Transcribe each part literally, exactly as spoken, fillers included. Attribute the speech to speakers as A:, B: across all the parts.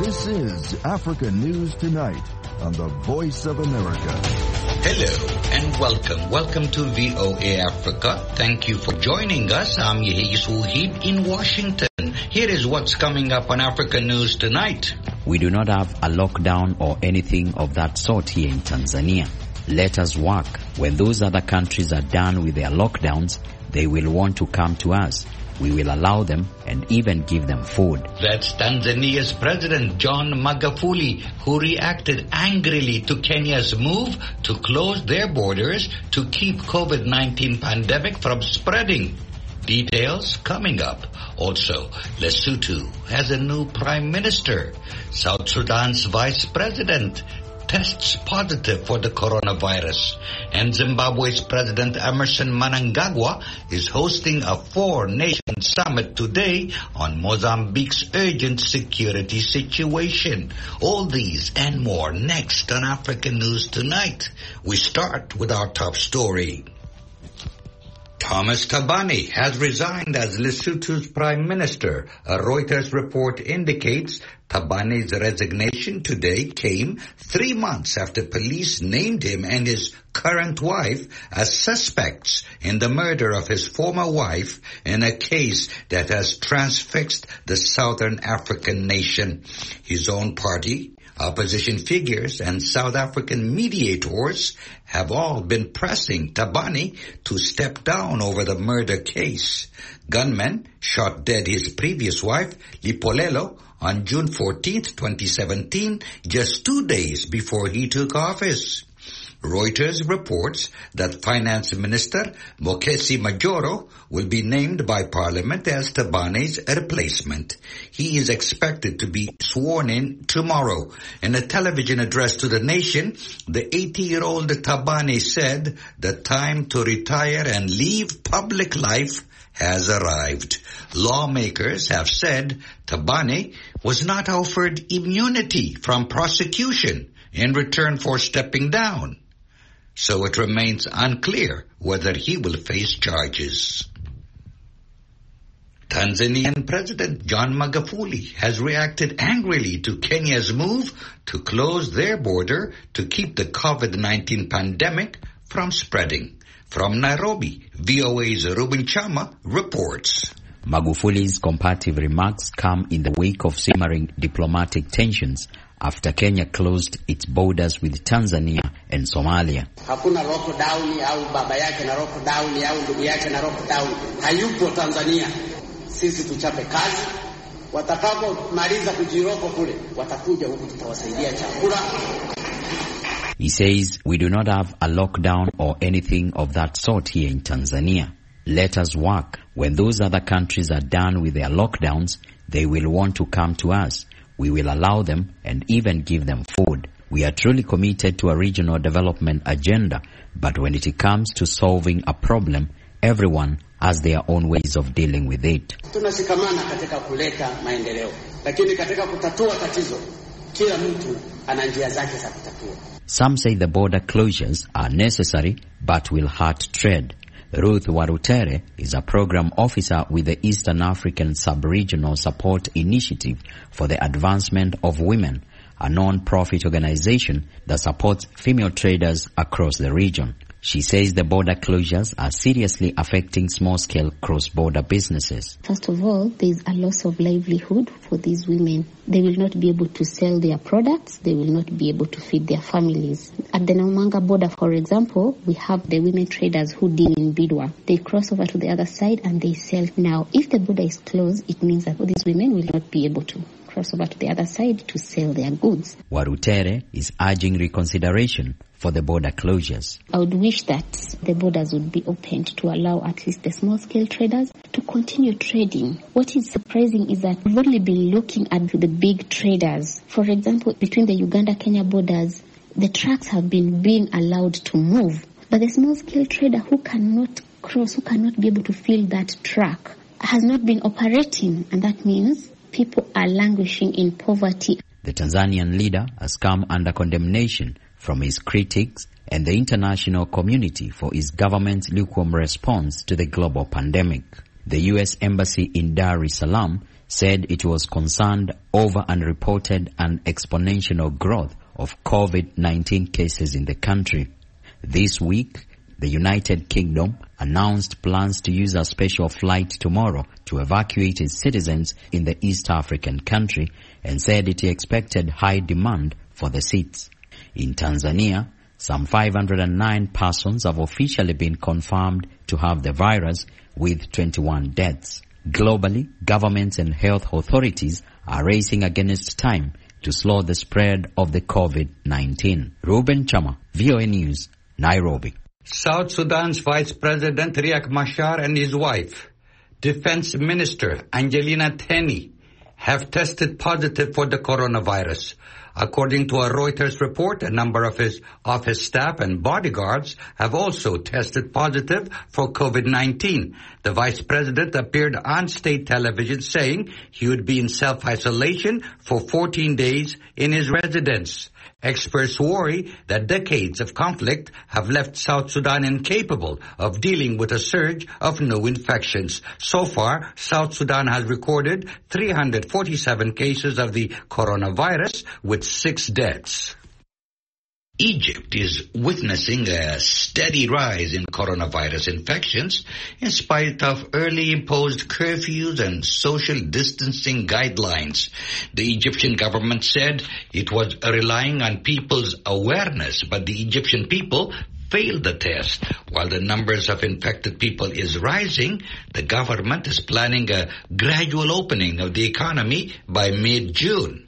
A: This is Africa News Tonight on the Voice of America.
B: Hello and welcome. Welcome to V O A Africa. Thank you for joining us. I'm Yehis Uhid in Washington. Here is what's coming up on Africa News Tonight.
C: We do not have a lockdown or anything of that sort here in Tanzania. Let us work. When those other countries are done with their lockdowns, they will want to come to us. We will allow them and even give them food.
B: That's Tanzania's President John Magufuli, who reacted angrily to Kenya's move to close their borders to keep COVID nineteen pandemic from spreading. Details coming up. Also, Lesotho has a new prime minister. South Sudan's vice president tests positive for the coronavirus. And Zimbabwe's President Emmerson Mnangagwa is hosting a four-nation summit today on Mozambique's urgent security situation. All these and more next on African News Tonight. We start with our top story. Thomas Thabane has resigned as Lesotho's prime minister. A Reuters report indicates Thabane's resignation today came three months after police named him and his current wife as suspects in the murder of his former wife in a case that has transfixed the Southern African nation. His own party, opposition figures, and South African mediators have all been pressing Thabane to step down over the murder case. Gunmen shot dead his previous wife, Lipolelo, on June fourteenth, twenty seventeen, just two days before he took office. Reuters reports that Finance Minister Mokgesi Majoro will be named by Parliament as Thabane's replacement. He is expected to be sworn in tomorrow. In a television address to the nation, the eighty-year-old Thabane said the time to retire and leave public life has arrived. Lawmakers have said Thabane was not offered immunity from prosecution in return for stepping down. So it remains unclear whether he will face charges. Tanzanian President John Magufuli has reacted angrily to Kenya's move to close their border to keep the COVID nineteen pandemic from spreading. From Nairobi, V O A's Ruben Chama reports.
C: Magufuli's combative remarks come in the wake of simmering diplomatic tensions after Kenya closed its borders with Tanzania and Somalia.
D: Hakuna lockdown au baba yake na lockdown au ndugu yake na lockdown. Hayupo Tanzania. Sisi tuchape kazi. Watakapomaliza kujiroko kule, watakuja huku tutawasaidia chakula.
C: He says, we do not have a lockdown or anything of that sort here in Tanzania. Let us work. When those other countries are done with their lockdowns, they will want to come to us. We will allow them and even give them food. We are truly committed to a regional development agenda, but when it comes to solving a problem, everyone has their own ways of dealing with it.
D: Tunashikamana katika kuleta maendeleo, lakini katika kutatua tatizo, kila mtu ana njia zake za kutatua.
C: Some say the border closures are necessary but will hurt trade. Ruth Warutere is a program officer with the Eastern African Sub-Regional Support Initiative for the Advancement of Women, a non-profit organization that supports female traders across the region. She says the border closures are seriously affecting small-scale cross-border businesses.
E: First of all, there is a loss of livelihood for these women. They will not be able to sell their products. They will not be able to feed their families. At the Naumanga border, for example, we have the women traders who deal in Bidwa. They cross over to the other side and they sell. Now, if the border is closed, it means that these women will not be able to cross over to the other side to sell their goods.
C: Warutere is urging reconsideration for the border closures.
E: I would wish that the borders would be opened to allow at least the small-scale traders to continue trading. What is surprising is that we've only been looking at the big traders. For example, between the Uganda-Kenya borders, the trucks have been being allowed to move. But the small-scale trader who cannot cross, who cannot be able to fill that truck, has not been operating, and that means people are languishing in poverty.
C: The Tanzanian leader has come under condemnation from his critics and the international community for his government's lukewarm response to the global pandemic. The U S Embassy in Dar es Salaam said it was concerned over unreported and exponential growth of COVID nineteen cases in the country. This week, the United Kingdom announced plans to use a special flight tomorrow to evacuate its citizens in the East African country and said it expected high demand for the seats. In Tanzania, some five hundred nine persons have officially been confirmed to have the virus, with twenty-one deaths. Globally, governments and health authorities are racing against time to slow the spread of the COVID nineteen. Ruben Chama, V O A News, Nairobi.
B: South Sudan's Vice President Riek Machar and his wife, Defense Minister Angelina Teny, have tested positive for the coronavirus. According to a Reuters report, a number of his office staff and bodyguards have also tested positive for COVID nineteen. The vice president appeared on state television saying he would be in self-isolation for fourteen days in his residence. Experts worry that decades of conflict have left South Sudan incapable of dealing with a surge of new infections. So far, South Sudan has recorded three hundred forty-seven cases of the coronavirus with six deaths. Egypt is witnessing a steady rise in coronavirus infections in spite of early imposed curfews and social distancing guidelines. The Egyptian government said it was relying on people's awareness, but the Egyptian people failed the test. While the numbers of infected people is rising, the government is planning a gradual opening of the economy by mid-June.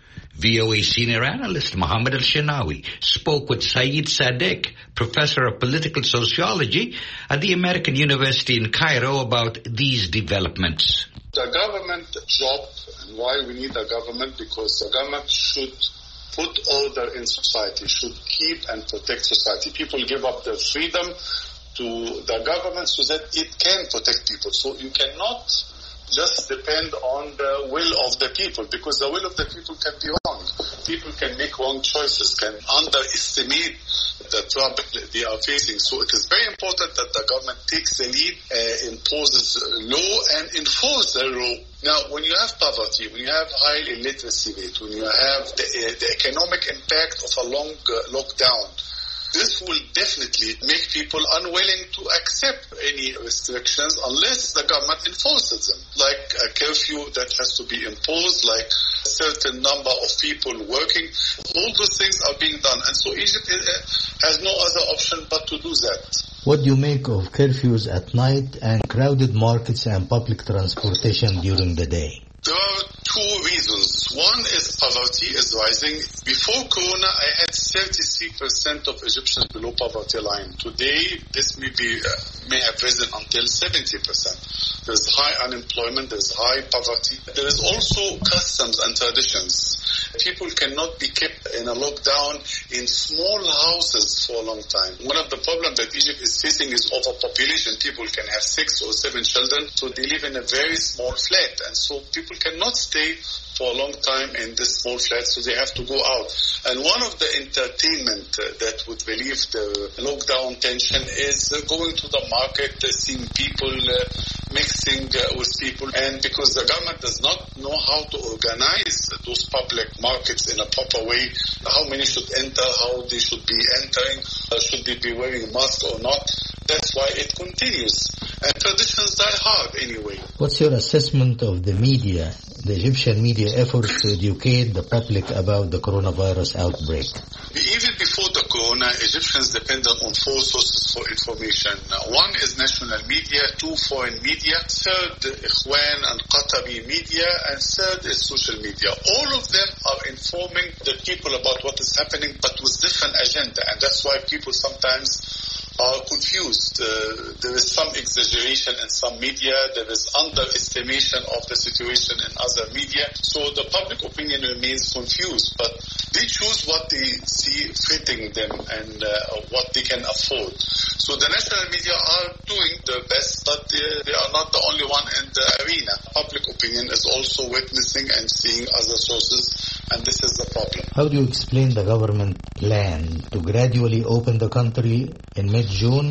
B: V O A senior analyst Mohammed Al-Shinawi spoke with Saeed Sadek, professor of political sociology at the American University in Cairo, about these developments.
F: The government job, and why we need a government, because the government should put order in society, should keep and protect society. People give up their freedom to the government so that it can protect people. So you cannot just depend on the will of the people, because the will of the people can be wrong. People can make wrong choices, can underestimate the trouble they are facing. So it is very important that the government takes the lead, uh, imposes law and enforces the law. Now, when you have poverty, when you have high illiteracy rate, when you have the, uh, the economic impact of a long uh, lockdown, this will definitely make people unwilling to accept any restrictions unless the government enforces them, like a curfew that has to be imposed, like a certain number of people working. All those things are being done, and so Egypt has no other option but to do that.
G: What do you make of curfews at night and crowded markets and public transportation during the day?
F: There are two reasons. One is poverty is rising. Before Corona, I had thirty-three percent of Egyptians below poverty line. Today, this may be uh, may have risen until seventy percent. There's high unemployment, there's high poverty. There is also customs and traditions. People cannot be kept in a lockdown in small houses for a long time. One of the problems that Egypt is facing is overpopulation. People can have six or seven children, so they live in a very small flat. And so people cannot stay for a long time in this small flat, so they have to go out. And one of the entertainment uh, that would relieve the lockdown tension is uh, going to the market, uh, seeing people, uh, mixing uh, with people. And because the government does not know how to organize those public markets in a proper way, how many should enter, how they should be entering, uh, should they be wearing masks or not, that's why it continues. And traditions die hard anyway.
G: What's your assessment of the media, the Egyptian media efforts to educate the public about the coronavirus outbreak?
F: Even before the corona, Egyptians depended on four sources for information. One is national media, two foreign media, third Ikhwan and Qatari media, and third is social media. All of them are informing the people about what is happening, but with different agenda, and that's why people sometimes are confused. Uh, there is some exaggeration in some media, there is underestimation of the situation in other media, so the public opinion remains confused, but they choose what they see fitting them and uh, what they can afford. So the national media are doing their best, but they, they are not the only one in the arena. Public opinion is also witnessing and seeing other sources, and this is the problem.
G: How do you explain the government plan to gradually open the country in mid-June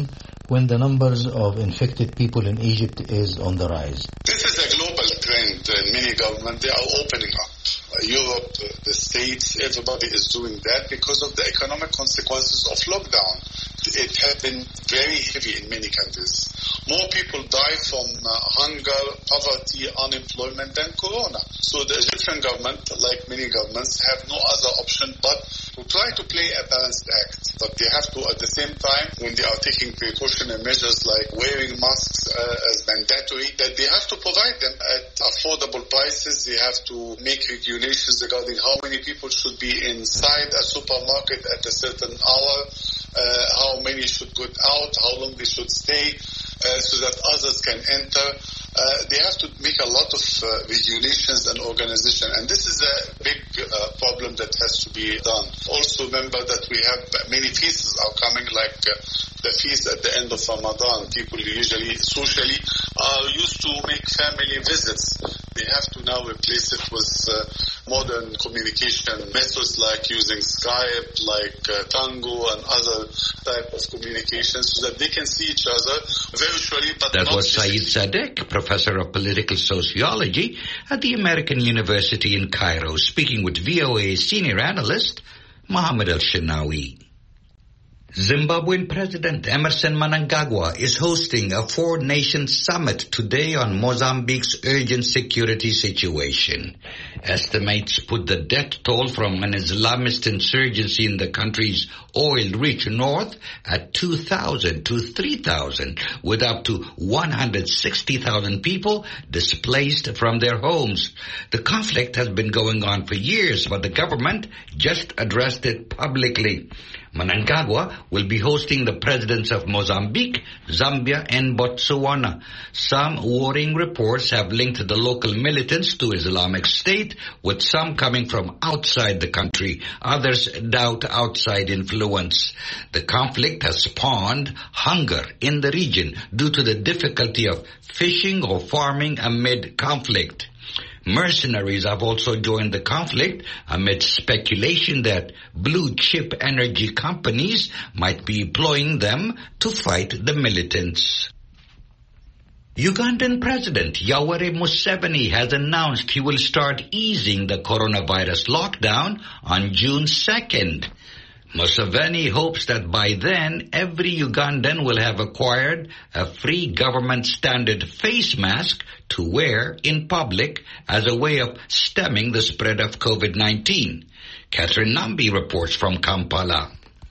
G: when the numbers of infected people in Egypt is on the rise?
F: This is a global trend. In many governments, they are opening up. Europe, the States, everybody is doing that because of the economic consequences of lockdown. It has been very heavy in many countries. More people die from uh, hunger, poverty, unemployment than corona. So the Egyptian government, like many governments, have no other option but to try to play a balanced act. But they have to, at the same time, when they are taking precautionary measures like wearing masks uh, as mandatory, that they have to provide them at affordable prices. They have to make regulations regarding how many people should be inside a supermarket at a certain hour, uh, how many should go out, how long they should stay, uh, so that others can enter. Uh, they have to make a lot of uh, regulations and organization, and this is a big uh, problem that has to be done. Also remember that we have many feasts are coming, like uh, the feast at the end of Ramadan. People usually, socially, are used to make family visits. They have to now replace it with uh, modern communication methods like using Skype, like uh, Tango and other type of communication so that they can see each other virtually. But
B: that
F: not
B: was Saeed Sadek, professor of political sociology at the American University in Cairo, speaking with V O A senior analyst Mohammed El-Shinawi. Zimbabwean President Emmerson Mnangagwa is hosting a four-nation summit today on Mozambique's urgent security situation. Estimates put the death toll from an Islamist insurgency in the country's oil-rich north at two thousand to three thousand, with up to one hundred sixty thousand people displaced from their homes. The conflict has been going on for years, but the government just addressed it publicly. Mnangagwa will be hosting the presidents of Mozambique, Zambia, and Botswana. Some worrying reports have linked the local militants to Islamic State, with some coming from outside the country. Others doubt outside influence. The conflict has spawned hunger in the region due to the difficulty of fishing or farming amid conflict. Mercenaries have also joined the conflict amid speculation that blue-chip energy companies might be employing them to fight the militants. Ugandan President Yoweri Museveni has announced he will start easing the coronavirus lockdown on June second. Museveni hopes that by then every Ugandan will have acquired a free government standard face mask to wear in public as a way of stemming the spread of COVID nineteen. Catherine Nambi reports from Kampala.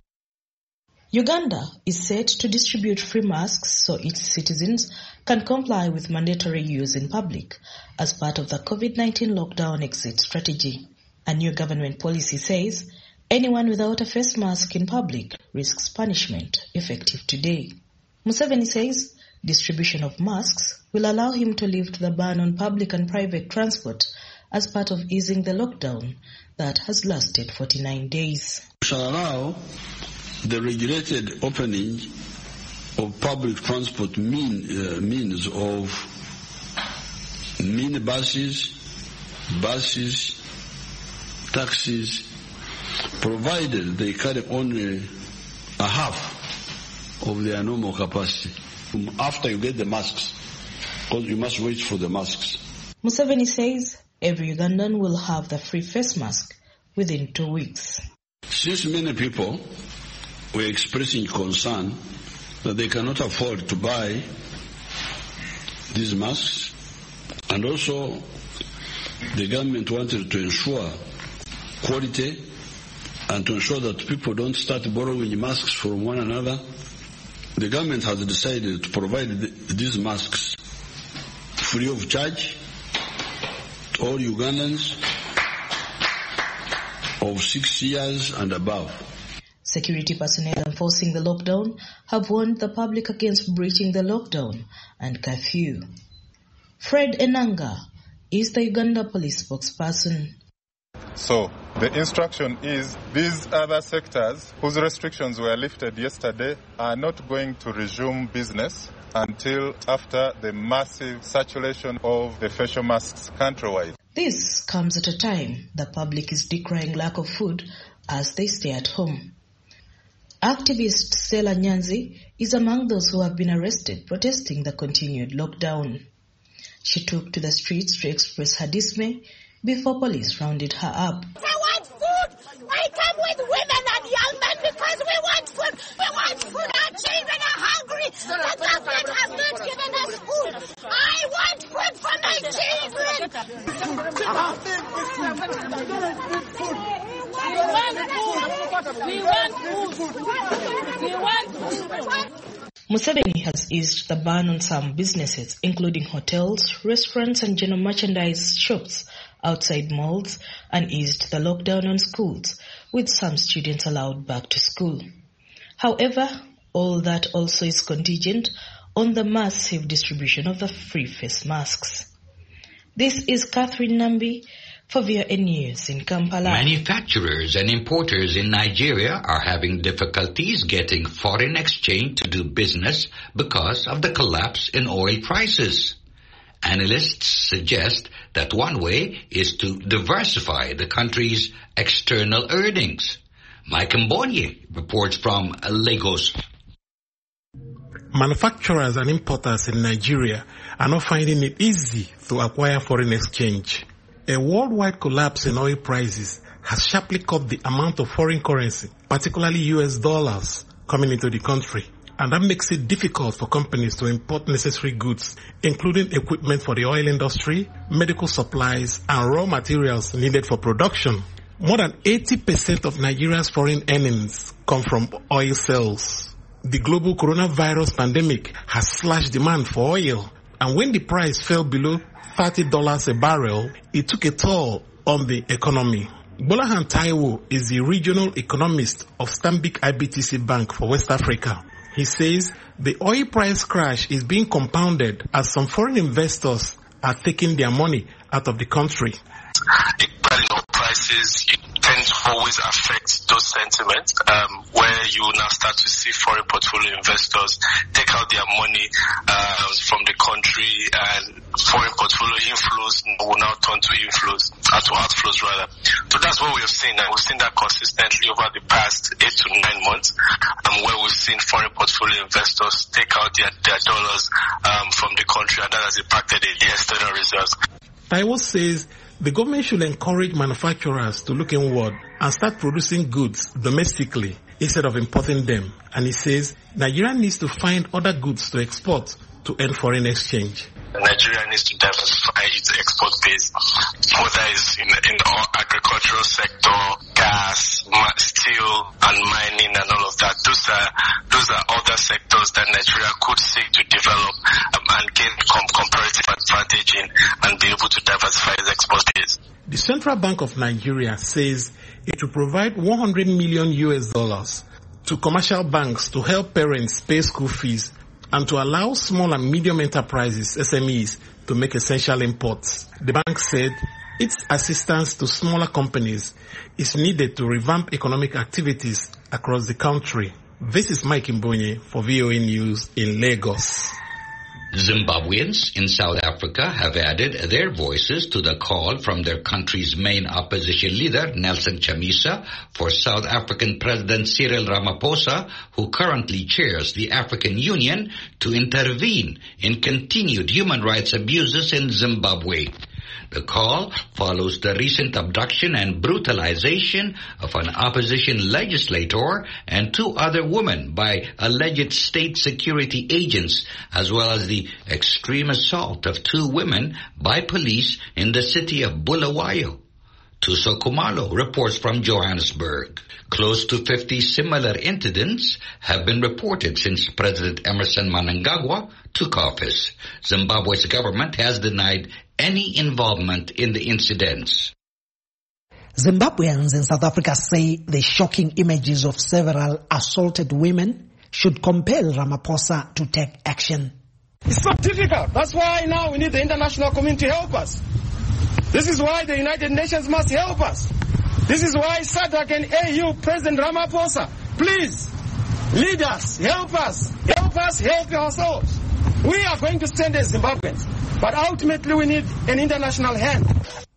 H: Uganda is set to distribute free masks so its citizens can comply with mandatory use in public as part of the COVID nineteen lockdown exit strategy. A new government policy says anyone without a face mask in public risks punishment, effective today. Museveni says distribution of masks will allow him to lift the ban on public and private transport as part of easing the lockdown that has lasted forty-nine days.
I: We shall allow the regulated opening of public transport mean, uh, means of minibuses, buses, taxis, provided they carry only a half of their normal capacity. After you get the masks, because you must wait for the masks.
H: Museveni says every Ugandan will have the free face mask within two weeks.
I: Since many people were expressing concern that they cannot afford to buy these masks, and also the government wanted to ensure quality and to ensure that people don't start borrowing masks from one another, the government has decided to provide these masks free of charge to all Ugandans of six years and above.
H: Security personnel enforcing the lockdown have warned the public against breaching the lockdown and curfew. Fred Enanga is the Uganda police spokesperson.
J: So the instruction is these other sectors whose restrictions were lifted yesterday are not going to resume business until after the massive saturation of the facial masks countrywide.
H: This comes at a time the public is decrying lack of food as they stay at home. Activist Stella Nyanzi is among those who have been arrested protesting the continued lockdown. She took to the streets to express her dismay before police rounded her up.
K: I want food! I come with women and young men because we want food! We want food! Our children are hungry! The government has not given us food! I want food for my children! We want food! We want food! We want food!
H: Museveni has eased the ban on some businesses, including hotels, restaurants and general merchandise shops outside malls, and eased the lockdown on schools, with some students allowed back to school. However, all that also is contingent on the massive distribution of the free face masks. This is Catherine Nambi for V O N News in Kampala.
B: Manufacturers and importers in Nigeria are having difficulties getting foreign exchange to do business because of the collapse in oil prices. Analysts suggest that one way is to diversify the country's external earnings. Mike Mbonye reports from Lagos.
L: Manufacturers and importers in Nigeria are not finding it easy to acquire foreign exchange. A worldwide collapse in oil prices has sharply cut the amount of foreign currency, particularly U S dollars, coming into the country. And that makes it difficult for companies to import necessary goods, including equipment for the oil industry, medical supplies, and raw materials needed for production. More than eighty percent of Nigeria's foreign earnings come from oil sales. The global coronavirus pandemic has slashed demand for oil, and when the price fell below thirty dollars a barrel, it took a toll on the economy. Bolahan Taiwo is the regional economist of Stanbic I B T C Bank for West Africa. He says the oil price crash is being compounded as some foreign investors are taking their money out of the country.
M: The oil prices tend to always affect those sentiments, um, where you now start to see foreign portfolio investors take out their money uh, from the country, and foreign portfolio inflows will now turn to inflows, uh, to outflows rather. So that's what we have seen, and we've seen that consistently over the past eight to nine months, um, where we've seen foreign portfolio investors take out their, their dollars um, from the country, and that has impacted the external reserves.
L: Taiwo says the government should encourage manufacturers to look inward and start producing goods domestically instead of importing them. And he says Nigeria needs to find other goods to export to earn foreign exchange.
M: Nigeria needs to diversify its export base, whether it's in, in the agricultural sector, gas, steel, and mining, and all of that. Those are those are other sectors that Nigeria could seek to develop um, and gain com- comparative advantage in, and be able to diversify its export base.
L: The Central Bank of Nigeria says it will provide one hundred million U S dollars to commercial banks to help parents pay school fees and to allow small and medium enterprises, S M Es, to make essential imports. The bank said its assistance to smaller companies is needed to revamp economic activities across the country. This is Mike Mbonye for V O A News in Lagos.
B: Zimbabweans in South Africa have added their voices to the call from their country's main opposition leader, Nelson Chamisa, for South African President Cyril Ramaphosa, who currently chairs the African Union, to intervene in continued human rights abuses in Zimbabwe. The call follows the recent abduction and brutalization of an opposition legislator and two other women by alleged state security agents, as well as the extreme assault of two women by police in the city of Bulawayo. Tuso Kumalo reports from Johannesburg. Close to fifty similar incidents have been reported since President Emmerson Mnangagwa took office. Zimbabwe's government has denied any involvement in the incidents.
N: Zimbabweans in South Africa say the shocking images of several assaulted women should compel Ramaphosa to take action.
O: It's so difficult. That's why now we need the international community to help us. This is why the United Nations must help us. This is why SADC and A U, President Ramaphosa, please, lead us, help us, help us, help ourselves. We are going to stand as Zimbabweans, but ultimately we need an international hand.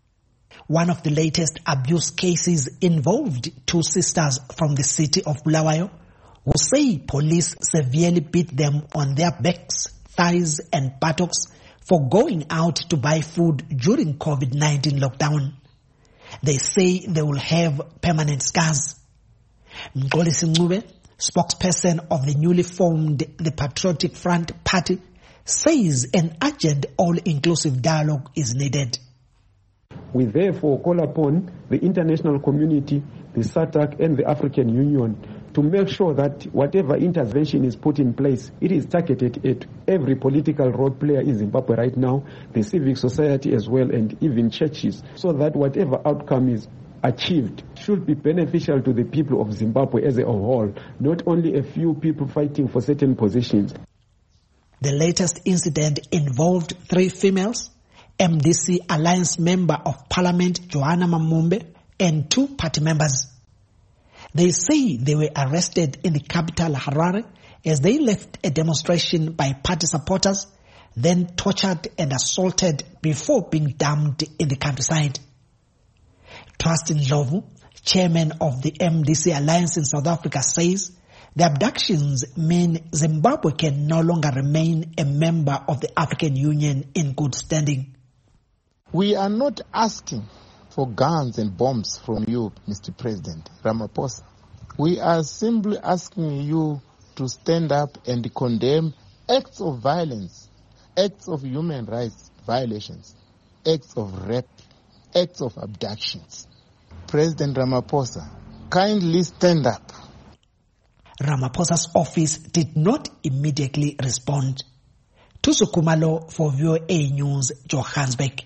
N: One of the latest abuse cases involved two sisters from the city of Bulawayo who say police severely beat them on their backs, thighs and buttocks for going out to buy food during COVID nineteen lockdown. They say they will have permanent scars. Mxolisi Ncube, spokesperson of the newly formed the Patriotic Front Party, says an urgent all-inclusive dialogue is needed.
P: We therefore call upon the international community, the SADC and the African Union to make sure that whatever intervention is put in place, it is targeted at every political role player in Zimbabwe right now, the civic society as well, and even churches, so that whatever outcome is achieved should be beneficial to the people of Zimbabwe as a whole, not only a few people fighting for certain positions.
N: The latest incident involved three females, M D C Alliance Member of Parliament Joanna Mamumbe, and two party members. They say they were arrested in the capital Harare as they left a demonstration by party supporters, then tortured and assaulted before being dumped in the countryside. Trustin Ndlovu, chairman of the M D C Alliance in South Africa, says the abductions mean Zimbabwe can no longer remain a member of the African Union in good standing.
Q: We are not asking for guns and bombs from you, Mister President Ramaphosa. We are simply asking you to stand up and condemn acts of violence, acts of human rights violations, acts of rape, acts of abductions. President Ramaphosa, kindly stand up.
N: Ramaphosa's office did not immediately respond. Thuso Khumalo for V O A News, Johannesburg.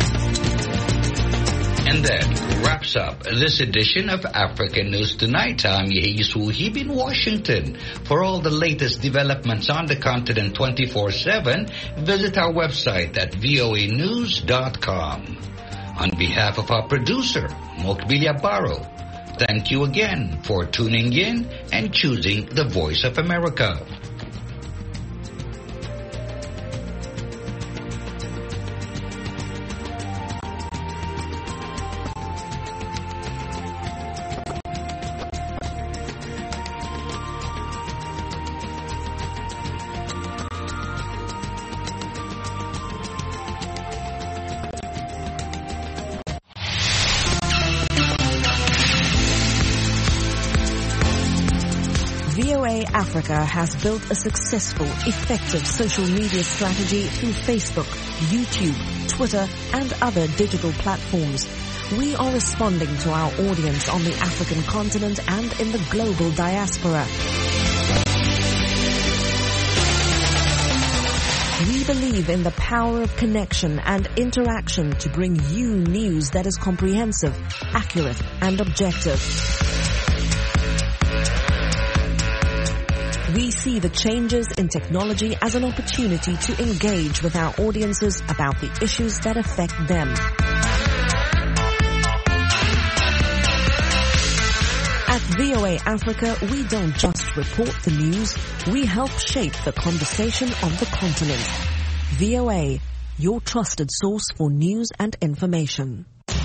B: And that wraps up this edition of African News Tonight. I'm Yehisu Hib in Washington. For all the latest developments on the continent twenty-four seven, visit our website at V O A news dot com. On behalf of our producer, Mokbilia Barrow, thank you again for tuning in and choosing the Voice of America.
R: V O A Africa has built a successful, effective social media strategy through Facebook, YouTube, Twitter, and other digital platforms. We are responding to our audience on the African continent and in the global diaspora. We believe in the power of connection and interaction to bring you news that is comprehensive, accurate, and objective. We see the changes in technology as an opportunity to engage with our audiences about the issues that affect them. At V O A Africa, we don't just report the news, we help shape the conversation on the continent. V O A, your trusted source for news and information.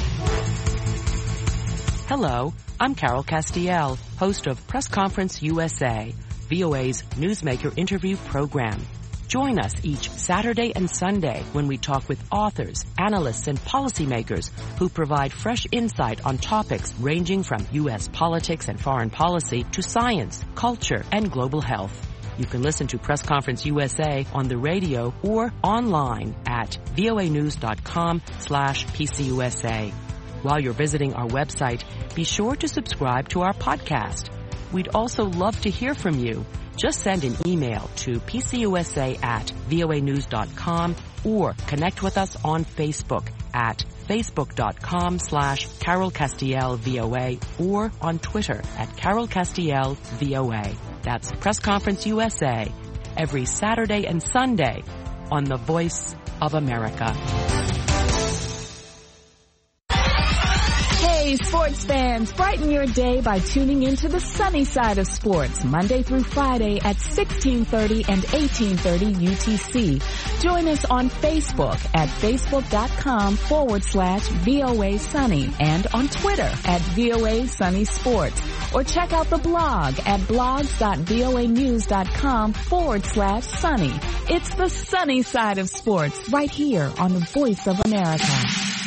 S: Hello, I'm Carol Castiel, host of Press Conference U S A, V O A's Newsmaker interview program. Join us each Saturday and Sunday when we talk with authors, analysts, and policymakers who provide fresh insight on topics ranging from U S politics and foreign policy to science, culture, and global health. You can listen to Press Conference U S A on the radio or online at voanews.com slash PCUSA. While you're visiting our website, be sure to subscribe to our podcast. We'd also love to hear from you. Just send an email to pcusa at voanews dot com or connect with us on Facebook at facebook.com slash Carol Castiel VOA or on Twitter at Carol Castiel VOA. That's Press Conference U S A every Saturday and Sunday on the Voice of America.
T: Hey, Hey, sports fans, brighten your day by tuning into the sunny side of sports, Monday through Friday at sixteen thirty and eighteen thirty U T C. Join us on Facebook at facebook.com forward slash VOA Sunny and on Twitter at VOA Sunny Sports. Or check out the blog at blogs.voanews.com forward slash sunny. It's the sunny side of sports right here on the Voice of America.